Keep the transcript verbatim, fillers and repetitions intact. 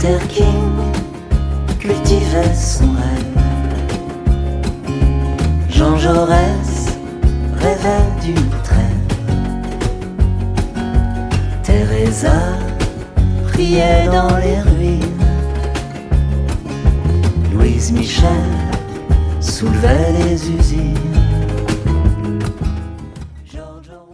Luther King cultivait son rêve. Jean Jaurès rêvait d'une trêve. Teresa priait dans les ruines. Louise Michel soulevait les usines.